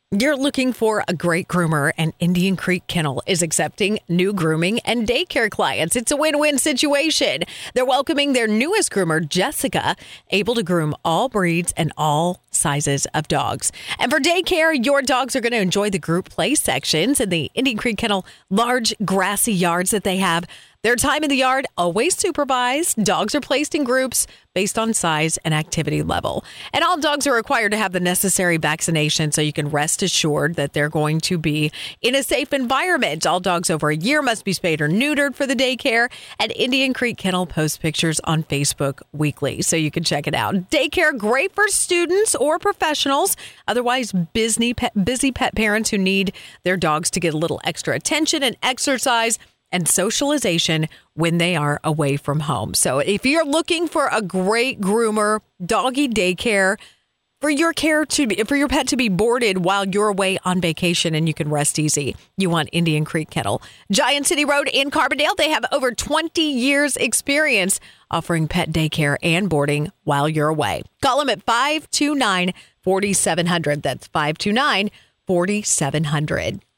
You're looking for a great groomer, and Indian Creek Kennel is accepting new grooming and daycare clients. It's a win-win situation. They're welcoming their newest groomer, Jessica, able to groom all breeds and all sizes of dogs. And for daycare, your dogs are going to enjoy the group play sections in the Indian Creek Kennel large grassy yards that they have. Their time in the yard, always supervised. Dogs are placed in groups based on size and activity level. And all dogs are required to have the necessary vaccination, so you can rest assured that they're going to be in a safe environment. All dogs over a year must be spayed or neutered for the daycare. And Indian Creek Kennel posts pictures on Facebook weekly, so you can check it out. Daycare, great for students or professionals. Otherwise, busy pet parents who need their dogs to get a little extra attention and exercise and socialization when they are away from home. So if you're looking for a great groomer, doggy daycare, for your pet to be boarded while you're away on vacation and you can rest easy, you want Indian Creek Kennel. Giant City Road in Carbondale. They have over 20 years experience offering pet daycare and boarding while you're away. Call them at 529-4700. That's 529-4700.